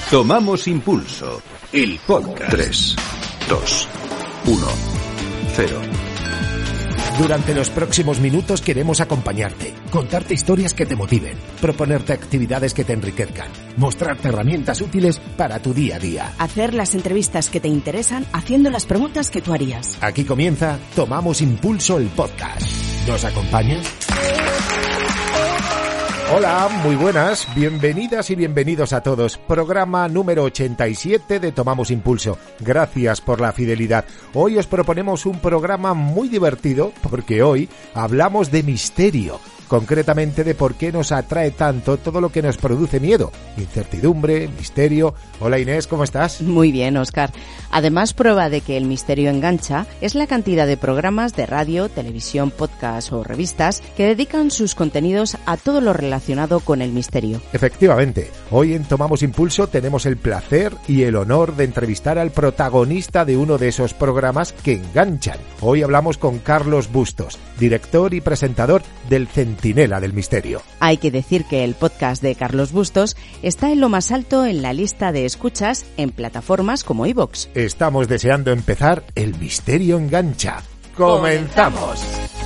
Tomamos Impulso, el podcast. 3, 2, 1, 0. Durante los próximos minutos queremos acompañarte, contarte historias que te motiven, proponerte actividades que te enriquezcan, mostrarte herramientas útiles para tu día a día. Hacer las entrevistas que te interesan haciendo las preguntas que tú harías. Aquí comienza Tomamos Impulso, el podcast. ¿Nos acompañas? Hola, muy buenas, bienvenidas y bienvenidos a todos. Programa número 87 de Tomamos Impulso. Gracias por la fidelidad. Hoy os proponemos un programa muy divertido porque hoy hablamos de misterio. Concretamente de por qué nos atrae tanto todo lo que nos produce miedo, incertidumbre, misterio. Hola Inés, ¿cómo estás? Muy bien, Óscar. Además, prueba de que el misterio engancha es la cantidad de programas de radio, televisión, podcast o revistas que dedican sus contenidos a todo lo relacionado con el misterio. Efectivamente, hoy en Tomamos Impulso tenemos el placer y el honor de entrevistar al protagonista de uno de esos programas que enganchan. Hoy hablamos con Carlos Bustos, director y presentador del Centinela del Misterio. Hay que decir que el podcast de Carlos Bustos está en lo más alto en la lista de escuchas en plataformas como iVoox. Estamos deseando empezar El Misterio Engancha. ¡Comenzamos!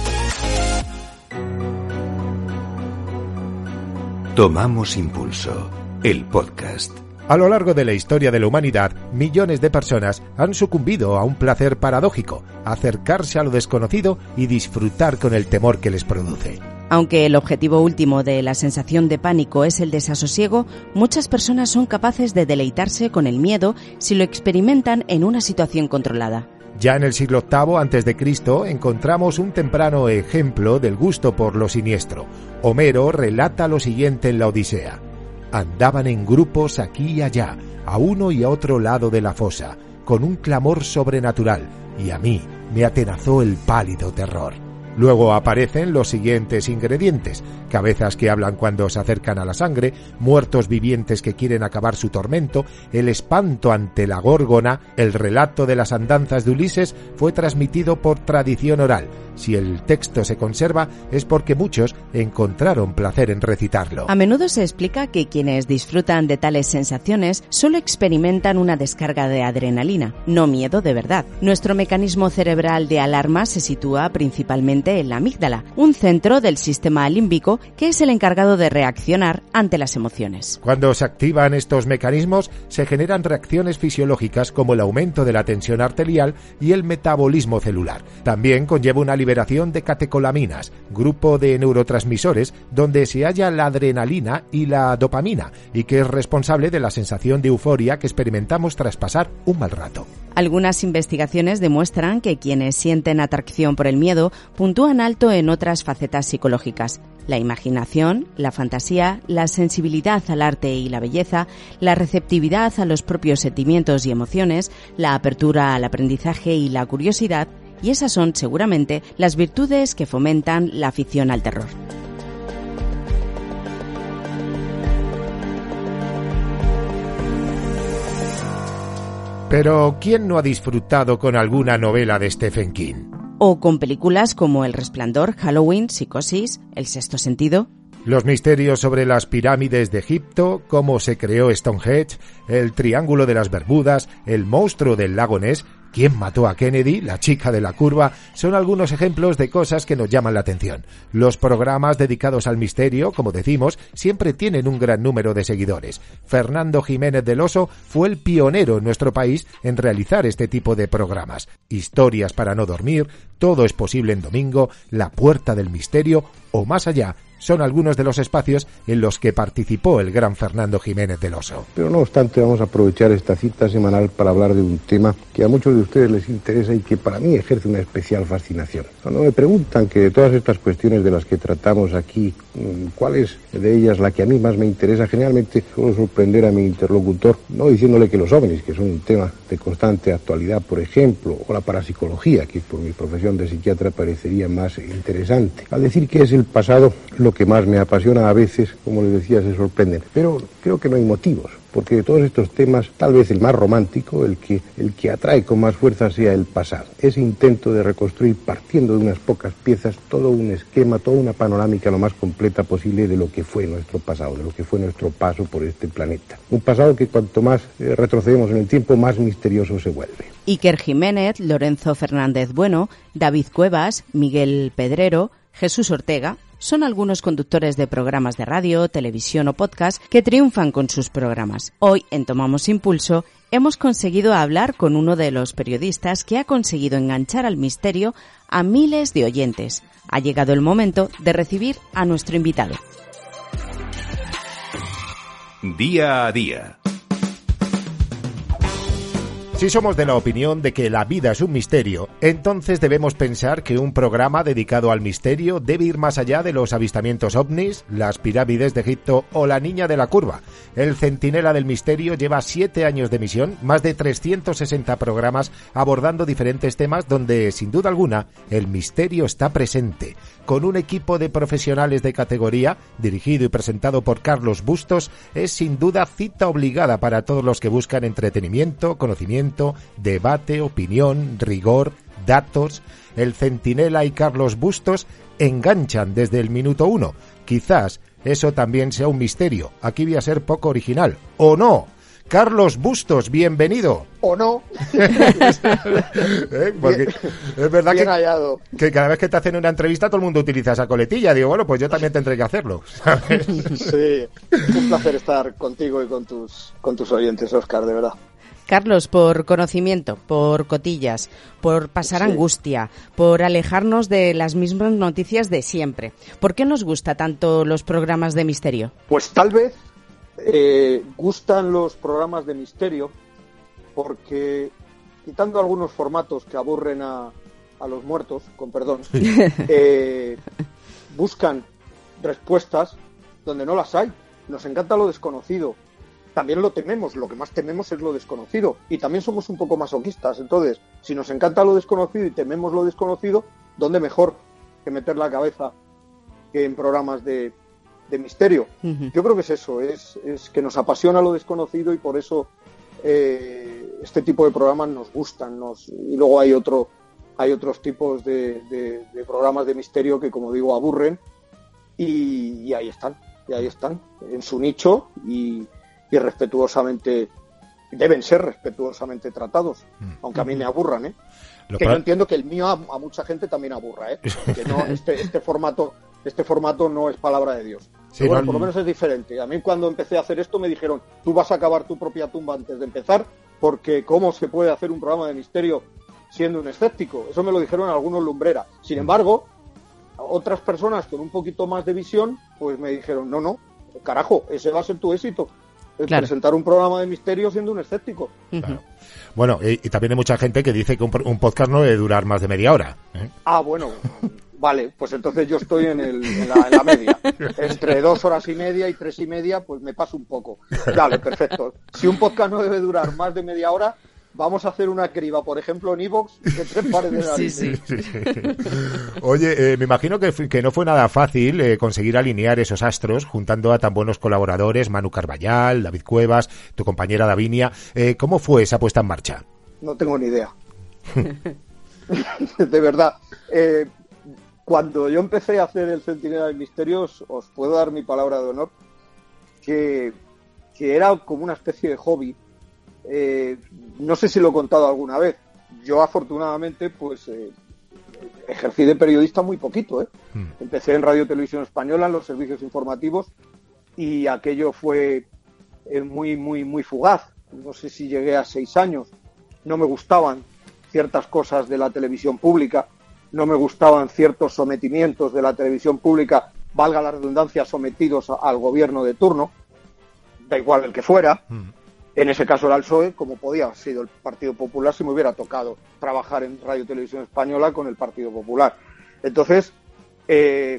Tomamos Impulso, el podcast. A lo largo de la historia de la humanidad, millones de personas han sucumbido a un placer paradójico, acercarse a lo desconocido y disfrutar con el temor que les produce. Aunque el objetivo último de la sensación de pánico es el desasosiego, muchas personas son capaces de deleitarse con el miedo si lo experimentan en una situación controlada. Ya en el siglo VIII a.C. encontramos un temprano ejemplo del gusto por lo siniestro. Homero relata lo siguiente en la Odisea. Andaban en grupos aquí y allá, a uno y a otro lado de la fosa, con un clamor sobrenatural, y a mí me atenazó el pálido terror. Luego aparecen los siguientes ingredientes: cabezas que hablan cuando se acercan a la sangre, muertos vivientes que quieren acabar su tormento, el espanto ante la górgona. El relato de las andanzas de Ulises fue transmitido por tradición oral. Si el texto se conserva es porque muchos encontraron placer en recitarlo. A menudo se explica que quienes disfrutan de tales sensaciones solo experimentan una descarga de adrenalina, no miedo de verdad. Nuestro mecanismo cerebral de alarma se sitúa principalmente en la amígdala, un centro del sistema límbico que es el encargado de reaccionar ante las emociones. Cuando se activan estos mecanismos, se generan reacciones fisiológicas como el aumento de la tensión arterial y el metabolismo celular. También conlleva una liberación de catecolaminas, grupo de neurotransmisores donde se halla la adrenalina y la dopamina, y que es responsable de la sensación de euforia que experimentamos tras pasar un mal rato. Algunas investigaciones demuestran que quienes sienten atracción por el miedo puntúan alto en otras facetas psicológicas: la imaginación, la fantasía, la sensibilidad al arte y la belleza, la receptividad a los propios sentimientos y emociones, la apertura al aprendizaje y la curiosidad. Y esas son, seguramente, las virtudes que fomentan la afición al terror. Pero, ¿quién no ha disfrutado con alguna novela de Stephen King? O con películas como El Resplandor, Halloween, Psicosis, El Sexto Sentido. Los misterios sobre las pirámides de Egipto, cómo se creó Stonehenge, el Triángulo de las Bermudas, el monstruo del lago Ness, quién mató a Kennedy, la chica de la curva, son algunos ejemplos de cosas que nos llaman la atención. Los programas dedicados al misterio, como decimos, siempre tienen un gran número de seguidores. Fernando Jiménez del Oso fue el pionero en nuestro país en realizar este tipo de programas. Historias para no dormir, Todo es posible en domingo, La Puerta del Misterio o Más allá son algunos de los espacios en los que participó el gran Fernando Jiménez del Oso. Pero no obstante, vamos a aprovechar esta cita semanal para hablar de un tema que a muchos de ustedes les interesa y que para mí ejerce una especial fascinación. Cuando me preguntan que de todas estas cuestiones de las que tratamos aquí, ¿cuál es de ellas la que a mí más me interesa? Generalmente suelo sorprender a mi interlocutor, no diciéndole que los ovnis, que son un tema de constante actualidad, por ejemplo, o la parapsicología, que por mi profesión de psiquiatra parecería más interesante. Al decir que es el pasado lo que más me apasiona, a veces, como les decía, se sorprenden. Pero creo que no hay motivos porque de todos estos temas, tal vez el más romántico, el que atrae con más fuerza sea el pasado. Ese intento de reconstruir, partiendo de unas pocas piezas, todo un esquema, toda una panorámica lo más completa posible de lo que fue nuestro pasado, de lo que fue nuestro paso por este planeta. Un pasado que cuanto más retrocedemos en el tiempo, más misterioso se vuelve. Iker Jiménez, Lorenzo Fernández Bueno, David Cuevas, Miguel Pedrero, Jesús Ortega son algunos conductores de programas de radio, televisión o podcast que triunfan con sus programas. Hoy, en Tomamos Impulso, hemos conseguido hablar con uno de los periodistas que ha conseguido enganchar al misterio a miles de oyentes. Ha llegado el momento de recibir a nuestro invitado. Día a día. Si somos de la opinión de que la vida es un misterio, entonces debemos pensar que un programa dedicado al misterio debe ir más allá de los avistamientos ovnis, las pirámides de Egipto o la niña de la curva. El Centinela del Misterio lleva 7 años de emisión, más de 360 programas abordando diferentes temas donde, sin duda alguna, el misterio está presente. Con un equipo de profesionales de categoría, dirigido y presentado por Carlos Bustos, es sin duda cita obligada para todos los que buscan entretenimiento, conocimiento, debate, opinión, rigor, datos. El Centinela y Carlos Bustos enganchan desde el minuto 1. Quizás eso también sea un misterio. Aquí voy a ser poco original. ¿O no? Carlos Bustos, bienvenido. ¿O no? Porque es verdad bien hallado. Que cada vez que te hacen una entrevista todo el mundo utiliza esa coletilla. Digo, bueno, pues yo también tendré que hacerlo, ¿sabes? Sí, un placer estar contigo y con tus oyentes, Óscar, de verdad. Carlos, por conocimiento, por cotillas, por pasar angustia, por alejarnos de las mismas noticias de siempre. ¿Por qué nos gusta tanto los programas de misterio? Pues tal vez gustan los programas de misterio porque, quitando algunos formatos que aburren a los muertos, con perdón, buscan respuestas donde no las hay. Nos encanta lo desconocido. También lo tememos, lo que más tememos es lo desconocido. Y también somos un poco masoquistas. Entonces, si nos encanta lo desconocido y tememos lo desconocido, ¿dónde mejor que meter la cabeza que en programas de misterio? Uh-huh. Yo creo que es eso, es que nos apasiona lo desconocido y por eso este tipo de programas nos gustan. Y luego hay otros tipos de programas de misterio que, como digo, aburren y ahí están, en su nicho y respetuosamente, deben ser respetuosamente tratados, aunque a mí me aburran, yo entiendo que el mío a mucha gente también aburra, que no, este formato no es palabra de Dios. Sí, bueno, por lo menos es diferente. A mí cuando empecé a hacer esto me dijeron, tú vas a cavar tu propia tumba antes de empezar, porque ¿cómo se puede hacer un programa de misterio siendo un escéptico? Eso me lo dijeron algunos lumbreras. Sin embargo, otras personas con un poquito más de visión, pues me dijeron, no, carajo, ese va a ser tu éxito. Claro. Presentar un programa de misterio siendo un escéptico. Claro. Bueno, y también hay mucha gente que dice que un podcast no debe durar más de media hora. Ah, bueno, vale, pues entonces yo estoy en la media. Entre 2 horas y media y 3 y media, pues me paso un poco. Vale, perfecto. Si un podcast no debe durar más de media hora, vamos a hacer una criba, por ejemplo, en iVoox, de 3 pares de narices. Sí. Oye, me imagino que no fue nada fácil conseguir alinear esos astros, juntando a tan buenos colaboradores, Manu Carballal, David Cuevas, tu compañera Davinia. ¿Cómo fue esa puesta en marcha? No tengo ni idea. De verdad. Cuando yo empecé a hacer el Centinela del Misterio, os puedo dar mi palabra de honor, que era como una especie de hobby. No sé si lo he contado alguna vez. Yo afortunadamente pues ejercí de periodista muy poquito. Empecé en Radio Televisión Española en los servicios informativos y aquello fue muy muy muy fugaz. No sé si llegué a 6 años. No me gustaban ciertas cosas de la televisión pública, no me gustaban ciertos sometimientos de la televisión pública, valga la redundancia, sometidos al gobierno de turno, da igual el que fuera. En ese caso era el PSOE, como podía haber sido el Partido Popular si me hubiera tocado trabajar en Radio Televisión Española con el Partido Popular. Entonces, el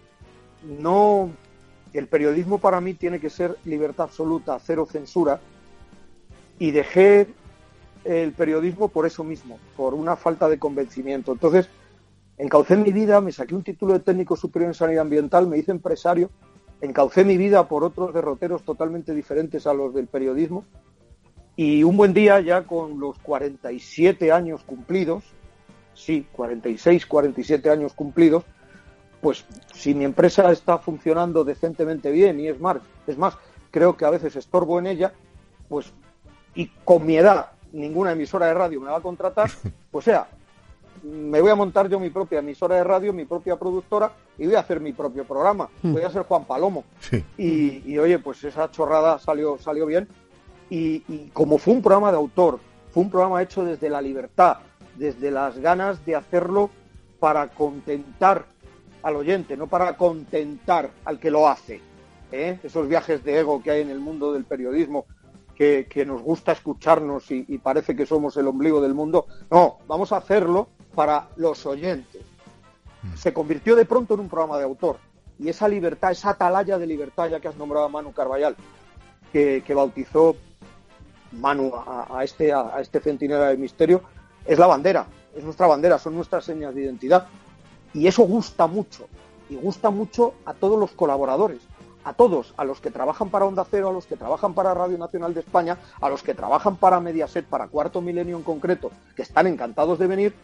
periodismo para mí tiene que ser libertad absoluta, cero censura, y dejé el periodismo por eso mismo, por una falta de convencimiento. Entonces, encaucé mi vida, me saqué un título de técnico superior en sanidad ambiental, me hice empresario, encaucé mi vida por otros derroteros totalmente diferentes a los del periodismo, y un buen día, ya con los 47 años cumplidos, sí, 46, 47 años cumplidos, pues si mi empresa está funcionando decentemente bien, y es más, creo que a veces estorbo en ella, pues, y con mi edad ninguna emisora de radio me va a contratar, pues me voy a montar yo mi propia emisora de radio, mi propia productora, y voy a hacer mi propio programa. Voy a ser Juan Palomo. Sí. Y oye, pues esa chorrada salió bien. Y como fue un programa de autor, fue un programa hecho desde la libertad, desde las ganas de hacerlo para contentar al oyente, no para contentar al que lo hace. Esos viajes de ego que hay en el mundo del periodismo, que nos gusta escucharnos y parece que somos el ombligo del mundo. No, vamos a hacerlo para los oyentes. Se convirtió de pronto en un programa de autor, y esa libertad, esa atalaya de libertad, ya que has nombrado a Manu Carballal, que bautizó Manu a este centinela del misterio, es la bandera, es nuestra bandera, son nuestras señas de identidad, y eso gusta mucho, y gusta mucho a todos los colaboradores, a todos, a los que trabajan para Onda Cero, a los que trabajan para Radio Nacional de España, a los que trabajan para Mediaset, para Cuarto Milenio en concreto, que están encantados de venir,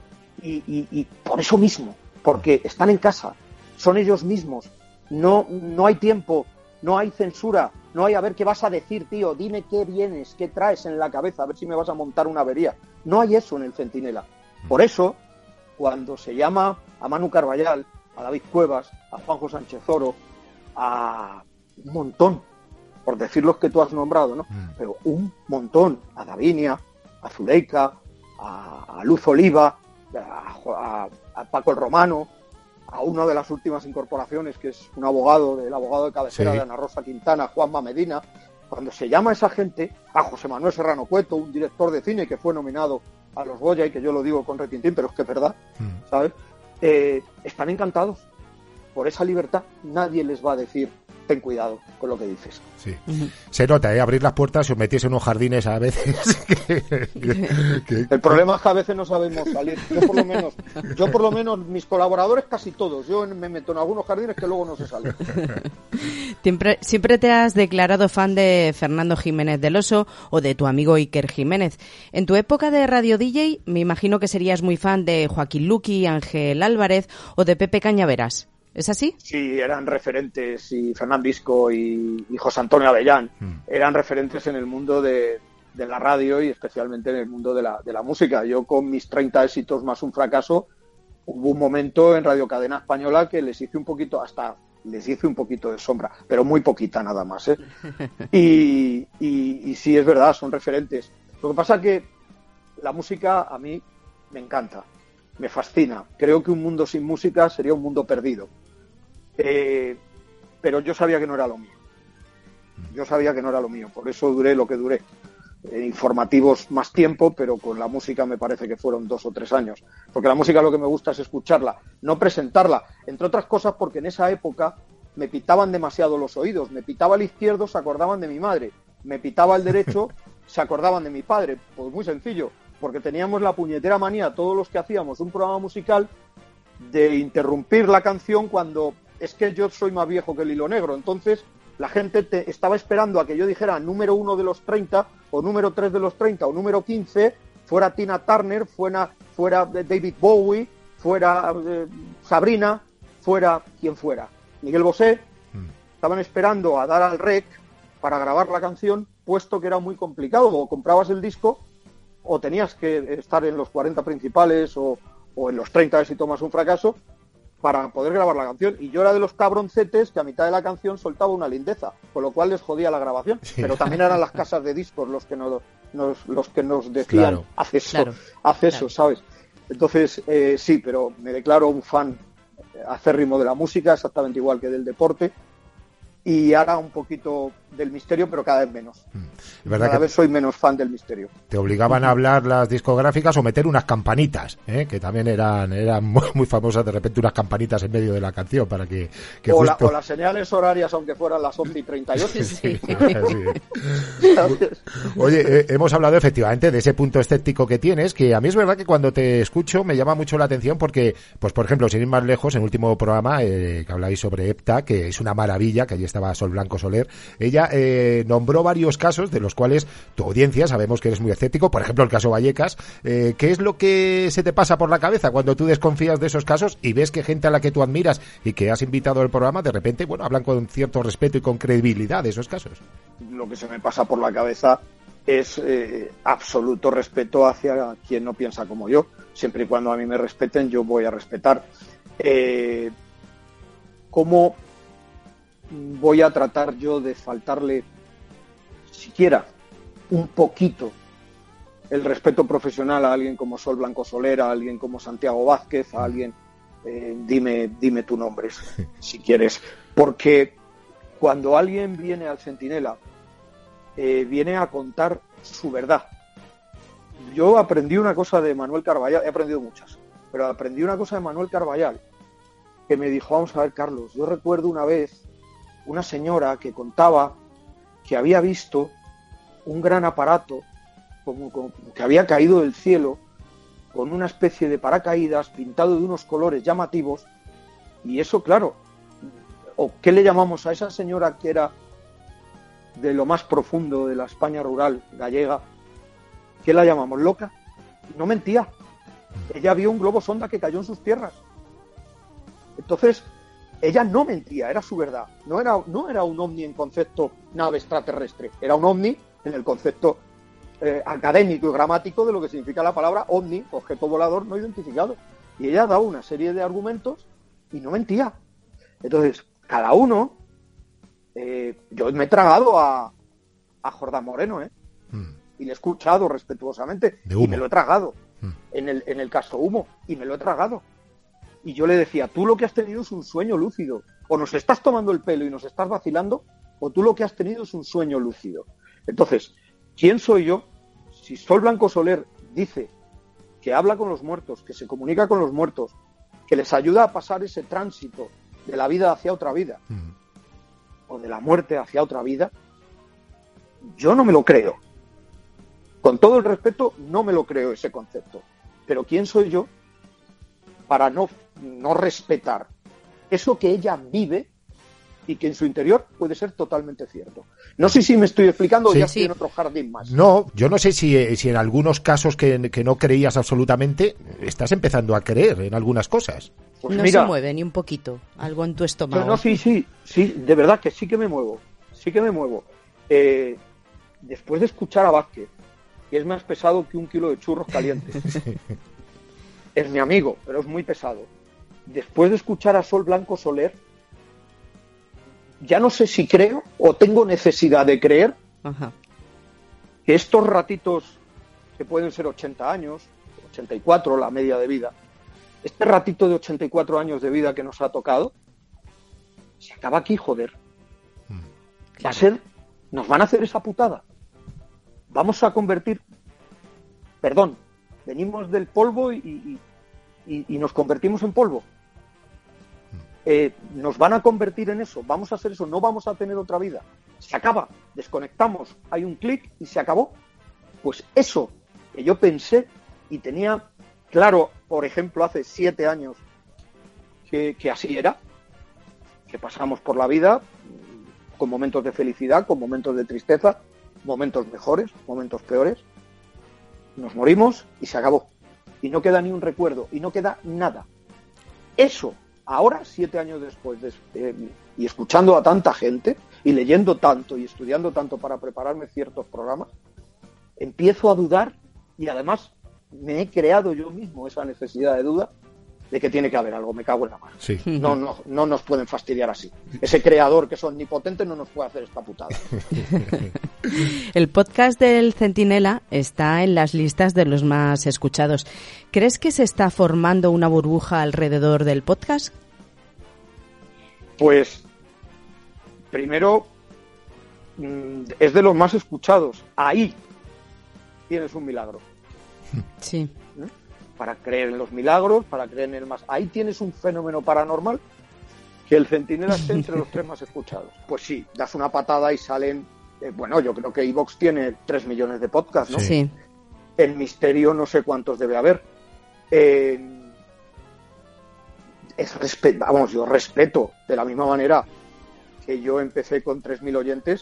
y por eso mismo, porque están en casa, son ellos mismos, no hay tiempo, no hay censura, no hay a ver qué vas a decir, tío, dime qué vienes, qué traes en la cabeza, a ver si me vas a montar una avería. No hay eso en el Centinela. Por eso, cuando se llama a Manu Carballal, a David Cuevas, a Juanjo Sánchez Oro, a un montón, por decir los que tú has nombrado, ¿no? Pero un montón, a Davinia, a Zuleika, a Luz Oliva, a Paco el Romano, a una de las últimas incorporaciones, que es un abogado, el abogado de cabecera de Ana Rosa Quintana, Juanma Medina. Cuando se llama a esa gente, a José Manuel Serrano Cueto, un director de cine que fue nominado a los Goya, y que yo lo digo con retintín, pero es que es verdad, ¿sabes? Están encantados por esa libertad. Nadie les va a decir, ten cuidado con lo que dices. Sí. Se nota, abrir las puertas y os metéis en unos jardines a veces. El problema es que a veces no sabemos salir. Yo por lo menos, mis colaboradores casi todos. Yo me meto en algunos jardines que luego no se salen. Siempre te has declarado fan de Fernando Jiménez del Oso o de tu amigo Iker Jiménez. En tu época de radio DJ, me imagino que serías muy fan de Joaquín Luqui, Ángel Álvarez o de Pepe Cañaveras. ¿Es así? Sí, eran referentes, y Fernán Visco y José Antonio Avellán eran referentes en el mundo de la radio, y especialmente en el mundo de la música. Yo, con mis 30 éxitos más un fracaso, hubo un momento en Radio Cadena Española que les hice un poquito de sombra, pero muy poquita nada más, y sí, es verdad, son referentes. Lo que pasa es que la música a mí me encanta, me fascina. Creo que un mundo sin música sería un mundo perdido. Pero yo sabía que no era lo mío. Por eso duré lo que duré. Informativos más tiempo, pero con la música me parece que fueron 2 o 3 años. Porque la música, lo que me gusta es escucharla, no presentarla. Entre otras cosas porque en esa época me pitaban demasiado los oídos. Me pitaba el izquierdo, se acordaban de mi madre. Me pitaba el derecho, se acordaban de mi padre. Pues muy sencillo, porque teníamos la puñetera manía, todos los que hacíamos un programa musical, de interrumpir la canción cuando... Es que yo soy más viejo que el hilo negro, entonces la gente estaba esperando a que yo dijera número 1 de los 30, o número 3 de los 30, o número 15, fuera Tina Turner, fuera David Bowie, fuera Sabrina, fuera quien fuera. Miguel Bosé. Estaban esperando a dar al rec para grabar la canción, puesto que era muy complicado. O comprabas el disco, o tenías que estar en los 40 principales, o en los 30 éxitos más un fracaso, para poder grabar la canción. Y yo era de los cabroncetes que a mitad de la canción soltaba una lindeza, con lo cual les jodía la grabación. Pero también eran las casas de discos los que nos decían, haz eso, ¿sabes? Entonces, sí, pero me declaro un fan acérrimo de la música, exactamente igual que del deporte, y ahora un poquito del misterio, pero cada vez menos. ¿Verdad Cada que vez soy menos fan del misterio. te obligaban a hablar las discográficas o meter unas campanitas, que también eran muy, muy famosas, de repente unas campanitas en medio de la canción para que O justo... las señales horarias, aunque fueran las 11:38. Sí, sí. Oye, hemos hablado efectivamente de ese punto escéptico que tienes, que a mí es verdad que cuando te escucho me llama mucho la atención porque, pues por ejemplo, sin ir más lejos, en el último programa que habláis sobre EPTA, que es una maravilla, que allí estaba Sol Blanco Soler, ella nombró varios casos de los cuales tu audiencia, sabemos que eres muy escéptico, por ejemplo el caso Vallecas. ¿Qué es lo que se te pasa por la cabeza cuando tú desconfías de esos casos y ves que gente a la que tú admiras y que has invitado al programa, de repente, bueno, hablan con cierto respeto y con credibilidad de esos casos? Lo que se me pasa por la cabeza es absoluto respeto hacia quien no piensa como yo. Siempre y cuando a mí me respeten, yo voy a respetar. ¿Cómo voy a tratar yo de faltarle siquiera un poquito el respeto profesional a alguien como Sol Blanco Soler, a alguien como Santiago Vázquez, a alguien, dime tu nombre si quieres? Porque cuando alguien viene al Centinela, viene a contar su verdad. Yo aprendí una cosa de Manuel Carballal, he aprendido muchas, pero aprendí una cosa de Manuel Carballal, que me dijo: vamos a ver, Carlos, yo recuerdo una vez una señora que contaba que había visto un gran aparato como que había caído del cielo con una especie de paracaídas pintado de unos colores llamativos, y eso, claro, ¿o qué le llamamos a esa señora que era de lo más profundo de la España rural gallega? ¿Qué la llamamos? ¿Loca? No mentía. Ella vio un globo sonda que cayó en sus tierras. Entonces, ella no mentía, era su verdad. No era un ovni en concepto nave extraterrestre, era un ovni en el concepto académico y gramático de lo que significa la palabra ovni, objeto volador no identificado. Y ella daba una serie de argumentos y no mentía. Entonces, cada uno, yo me he tragado a Jordán Moreno, y le he escuchado respetuosamente, y me lo he tragado. En el caso Humo, y me lo he tragado. Y yo le decía: tú lo que has tenido es un sueño lúcido. O nos estás tomando el pelo y nos estás vacilando, o tú lo que has tenido es un sueño lúcido. Entonces, ¿quién soy yo? Si Sol Blanco Soler dice que habla con los muertos, que se comunica con los muertos, que les ayuda a pasar ese tránsito de la vida hacia otra vida, o de la muerte hacia otra vida, yo no me lo creo. Con todo el respeto, no me lo creo ese concepto. Pero ¿quién soy yo para no respetar eso que ella vive y que en su interior puede ser totalmente cierto? No sé si me estoy explicando, sí, ya estoy en otro jardín más. No, yo no sé si en algunos casos que no creías absolutamente, estás empezando a creer en algunas cosas. Pues no mira, se mueve ni un poquito, algo en tu estómago. No, sí, de verdad que sí que me muevo. Después de escuchar a Vázquez, que es más pesado que 1 kilo de churros calientes. Es mi amigo, pero es muy pesado. Después de escuchar a Sol Blanco Soler, ya no sé si creo o tengo necesidad de creer que estos ratitos, que pueden ser 80 años, 84 la media de vida, este ratito de 84 años de vida que nos ha tocado, se acaba aquí, joder. Va a ser, nos van a hacer esa putada. Vamos a convertir, venimos del polvo y nos convertimos en polvo. Nos van a convertir en eso, vamos a hacer eso, no vamos a tener otra vida. Se acaba, desconectamos, hay un clic y se acabó. Pues eso que yo pensé y tenía claro, por ejemplo, hace 7 años que así era, que pasamos por la vida con momentos de felicidad, con momentos de tristeza, momentos mejores, momentos peores, nos morimos y se acabó. Y no queda ni un recuerdo, y no queda nada. Eso, ahora, 7 años después, y escuchando a tanta gente, y leyendo tanto, y estudiando tanto para prepararme ciertos programas, empiezo a dudar, y además me he creado yo mismo esa necesidad de duda, de que tiene que haber algo, me cago en la mano. Sí. No nos pueden fastidiar así. Ese creador que es omnipotente no nos puede hacer esta putada. El podcast del Centinela está en las listas de los más escuchados. ¿Crees que se está formando una burbuja alrededor del podcast? Pues, primero, es de los más escuchados. Ahí tienes un milagro. Sí. Para creer en los milagros, para creer en el más... Ahí tienes un fenómeno paranormal, que el Centinela esté entre los 3 más escuchados. Pues sí, das una patada y salen... bueno, yo creo que iVoox tiene 3 millones de podcasts, ¿no? Sí. En Misterio no sé cuántos debe haber. Yo respeto de la misma manera que yo empecé con 3.000 oyentes,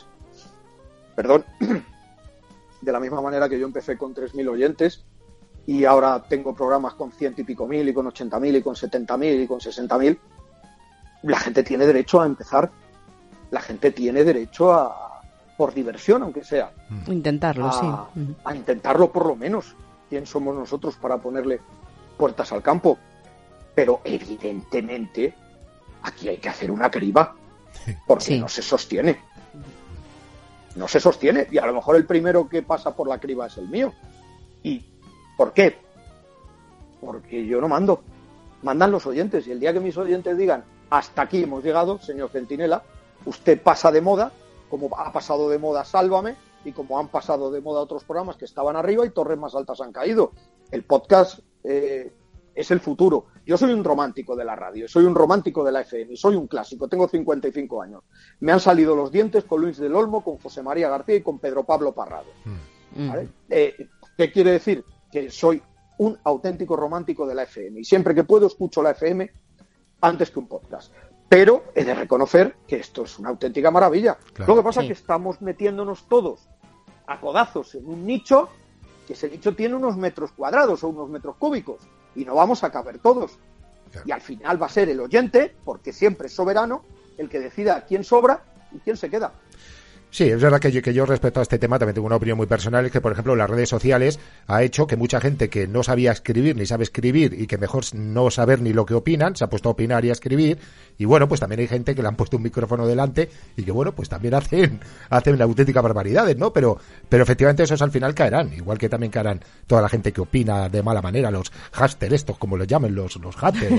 de la misma manera que yo empecé con 3.000 oyentes y ahora tengo programas con 100 y pico mil y con 80.000 y con 70.000 y con 60.000, la gente tiene derecho a empezar, la gente tiene derecho a, por diversión aunque sea, intentarlo, sí. A intentarlo por lo menos. ¿Quién somos nosotros para ponerle puertas al campo? Pero evidentemente aquí hay que hacer una criba, porque no se sostiene. No se sostiene, y a lo mejor el primero que pasa por la criba es el mío. ¿Y por qué? Porque yo no mando, mandan los oyentes, y el día que mis oyentes digan hasta aquí hemos llegado, señor Centinela, usted pasa de moda, como ha pasado de moda Sálvame, y como han pasado de moda otros programas que estaban arriba y torres más altas han caído. El podcast es el futuro. Yo soy un romántico de la radio, soy un romántico de la FM, soy un clásico, tengo 55 años. Me han salido los dientes con Luis del Olmo, con José María García y con Pedro Pablo Parrado. ¿Vale? ¿Qué quiere decir? Que soy un auténtico romántico de la FM y siempre que puedo escucho la FM antes que un podcast. Pero he de reconocer que esto es una auténtica maravilla. Claro, lo que pasa es que estamos metiéndonos todos a codazos en un nicho, que ese nicho tiene unos metros cuadrados o unos metros cúbicos y no vamos a caber todos. Claro. Y al final va a ser el oyente, porque siempre es soberano, el que decida quién sobra y quién se queda. Sí, es verdad que yo respecto a este tema también tengo una opinión muy personal, es que, por ejemplo, las redes sociales ha hecho que mucha gente que no sabía escribir ni sabe escribir y que mejor no saber ni lo que opinan, se ha puesto a opinar y a escribir, y bueno, pues también hay gente que le han puesto un micrófono delante y que, bueno, pues también hacen auténticas barbaridades, ¿no? Pero efectivamente esos al final caerán, igual que también caerán toda la gente que opina de mala manera, los hasters estos, como los llamen, los haters,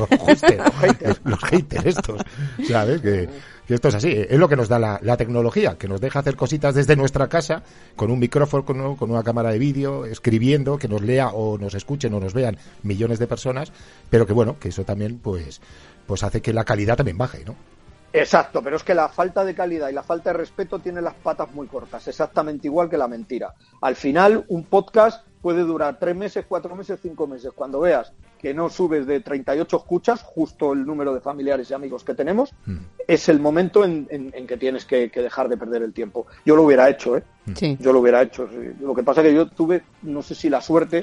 los haters estos, ¿sabes? Que esto es así, es lo que nos da la tecnología, que nos deja hacer cositas desde nuestra casa, con un micrófono, con una cámara de vídeo, escribiendo, que nos lea o nos escuchen o nos vean millones de personas, pero que bueno, que eso también pues hace que la calidad también baje, ¿no? Exacto, pero es que la falta de calidad y la falta de respeto tiene las patas muy cortas, exactamente igual que la mentira. Al final, un podcast puede durar 3 meses, 4 meses, 5 meses. Cuando veas que no subes de 38 escuchas, justo el número de familiares y amigos que tenemos, es el momento en que tienes que dejar de perder el tiempo. Yo lo hubiera hecho, ¿eh? Sí. Yo lo hubiera hecho. Sí. Lo que pasa es que yo tuve, no sé si la suerte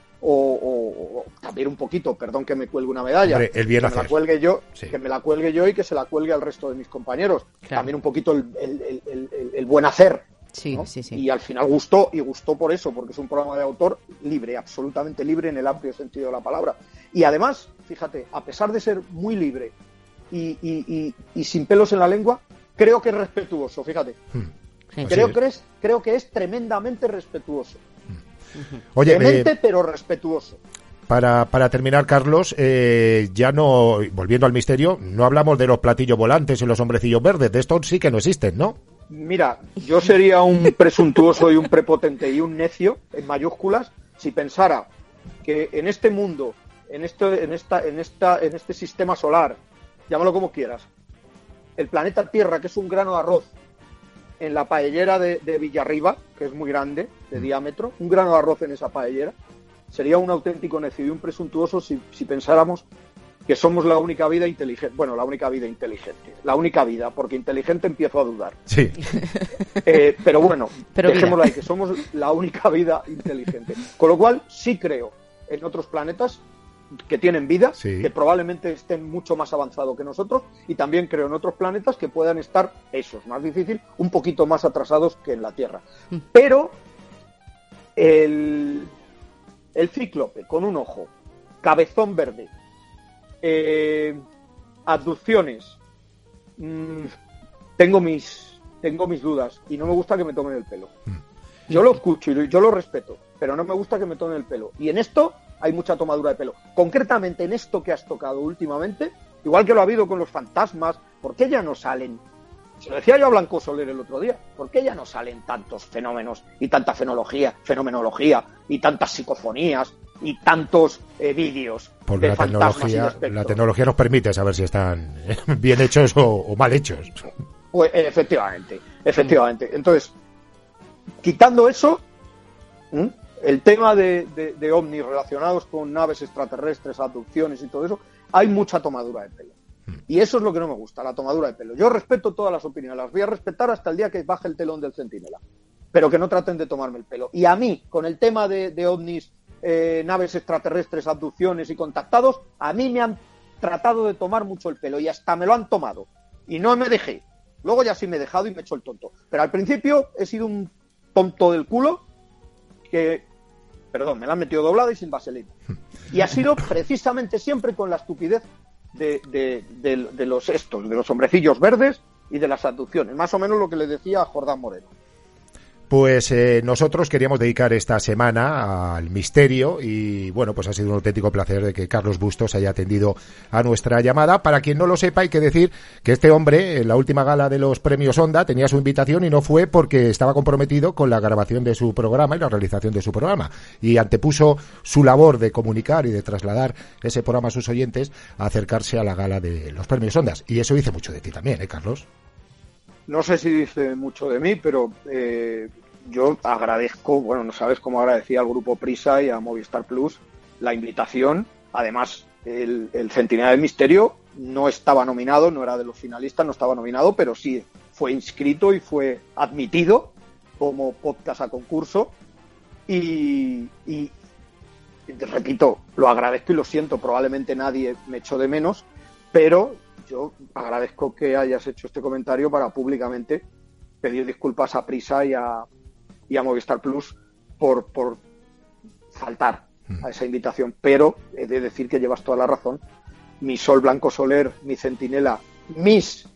o también un poquito, perdón que me cuelgue una medalla, hombre, el bien que hacer. me la cuelgue yo, sí. Que me la cuelgue yo y que se la cuelgue al resto de mis compañeros. Claro. También un poquito el buen hacer. Sí, ¿no? sí. Y al final gustó por eso, porque es un programa de autor libre, absolutamente libre en el amplio sentido de la palabra. Y además, fíjate, a pesar de ser muy libre y sin pelos en la lengua, creo que es respetuoso, fíjate. Sí. Creo que es tremendamente respetuoso. Oye, Demente, pero respetuoso. Para terminar, Carlos, ya no, volviendo al misterio, no hablamos de los platillos volantes y los hombrecillos verdes, de estos sí que no existen, ¿no? Mira, yo sería un presuntuoso y un prepotente y un necio, en mayúsculas, si pensara que en este mundo, en este sistema solar, llámalo como quieras, el planeta Tierra, que es un grano de arroz, en la paellera de Villarriba, que es muy grande, de diámetro, un grano de arroz en esa paellera, sería un auténtico necio y un presuntuoso si pensáramos que somos la única vida inteligente. Bueno, la única vida inteligente. La única vida, porque inteligente empiezo a dudar. Sí. Pero bueno, dejémoslo ahí, que somos la única vida inteligente. Con lo cual, sí creo en otros planetas que tienen vida, sí, que probablemente estén mucho más avanzados que nosotros, y también creo en otros planetas que puedan estar, eso es más difícil, un poquito más atrasados que en la Tierra. Pero el cíclope con un ojo, cabezón verde, abducciones, tengo mis dudas y no me gusta que me tomen el pelo. Yo lo escucho y yo lo respeto, pero no me gusta que me tomen el pelo. Y en esto hay mucha tomadura de pelo. Concretamente en esto que has tocado últimamente, igual que lo ha habido con los fantasmas, ¿por qué ya no salen? O Se lo decía yo a Blanco Soler el otro día. ¿Por qué ya no salen tantos fenómenos y tanta fenomenología y tantas psicofonías y tantos vídeos? Porque la tecnología nos permite saber si están bien hechos o mal hechos. Pues efectivamente. Entonces, quitando eso, el tema de ovnis relacionados con naves extraterrestres, abducciones y todo eso, hay mucha tomadura de pelo. Y eso es lo que no me gusta, la tomadura de pelo. Yo respeto todas las opiniones, las voy a respetar hasta el día que baje el telón del Centinela, pero que no traten de tomarme el pelo. Y a mí, con el tema de ovnis, naves extraterrestres, abducciones y contactados, a mí me han tratado de tomar mucho el pelo y hasta me lo han tomado. Y no me dejé. Luego ya sí me he dejado y me he hecho el tonto. Pero al principio he sido un tonto del culo que, me la han metido doblada y sin vaselina. Y ha sido precisamente siempre con la estupidez de los hombrecillos verdes y de las abducciones. Más o menos lo que le decía a Jordán Moreno. Pues nosotros queríamos dedicar esta semana al misterio y bueno, pues ha sido un auténtico placer de que Carlos Bustos haya atendido a nuestra llamada. Para quien no lo sepa, hay que decir que este hombre en la última gala de los premios Onda tenía su invitación y no fue porque estaba comprometido con la grabación de su programa y la realización de su programa y antepuso su labor de comunicar y de trasladar ese programa a sus oyentes a acercarse a la gala de los premios Ondas. Y eso dice mucho de ti también, Carlos. No sé si dice mucho de mí, pero yo agradezco, no sabes cómo agradecía al Grupo Prisa y a Movistar Plus la invitación. Además, el Centinela del Misterio no estaba nominado, no era de los finalistas, no estaba nominado, pero sí fue inscrito y fue admitido como podcast a concurso. Y repito, lo agradezco y lo siento, probablemente nadie me echó de menos, pero yo agradezco que hayas hecho este comentario para públicamente pedir disculpas a Prisa y a Movistar Plus por faltar a esa invitación. Pero he de decir que llevas toda la razón. Mi Sol Blanco Soler, mi Centinela, mis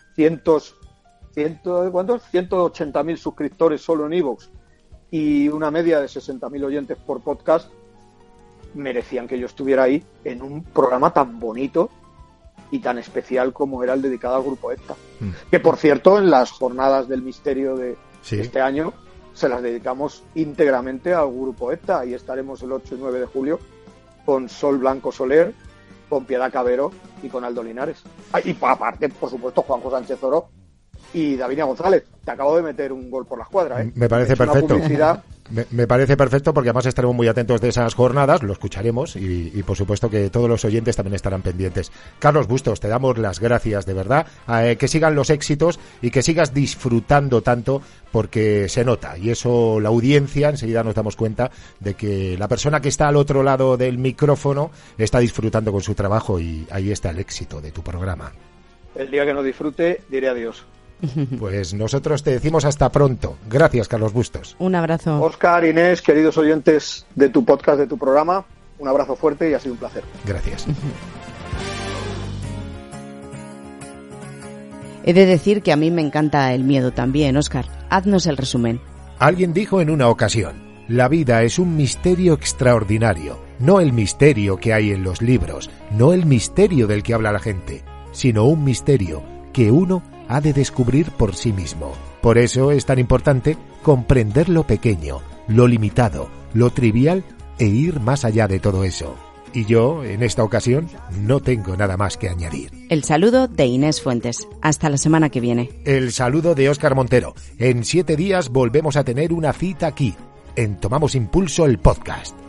180.000 suscriptores solo en iVoox y una media de 60.000 oyentes por podcast merecían que yo estuviera ahí en un programa tan bonito y tan especial como era el dedicado al Grupo ETA. Que, por cierto, en las jornadas del misterio de este año se las dedicamos íntegramente al Grupo ETA. Ahí estaremos el 8 y 9 de julio con Sol Blanco Soler, con Piedad Cabero y con Aldo Linares. Y aparte, por supuesto, Juanjo Sánchez Oro y Davinia González. Te acabo de meter un gol por la escuadra, ¿eh? Me parece perfecto. Me parece perfecto porque además estaremos muy atentos de esas jornadas, lo escucharemos y por supuesto que todos los oyentes también estarán pendientes. Carlos Bustos, te damos las gracias de verdad, que sigan los éxitos y que sigas disfrutando tanto porque se nota y eso la audiencia enseguida nos damos cuenta de que la persona que está al otro lado del micrófono está disfrutando con su trabajo y ahí está el éxito de tu programa. El día que no disfrute diré adiós. Pues nosotros te decimos hasta pronto. Gracias, Carlos Bustos. Un abrazo. Óscar, Inés, queridos oyentes de tu podcast, de tu programa, un abrazo fuerte y ha sido un placer. Gracias. He de decir que a mí me encanta el miedo también, Óscar. Haznos el resumen. Alguien dijo en una ocasión: la vida es un misterio extraordinario, no el misterio que hay en los libros, no el misterio del que habla la gente, sino un misterio que uno ha de descubrir por sí mismo. Por eso es tan importante comprender lo pequeño, lo limitado, lo trivial e ir más allá de todo eso. Y yo, en esta ocasión, no tengo nada más que añadir. El saludo de Inés Fuentes. Hasta la semana que viene. El saludo de Óscar Montero. En 7 días volvemos a tener una cita aquí, en Tomamos Impulso, el podcast.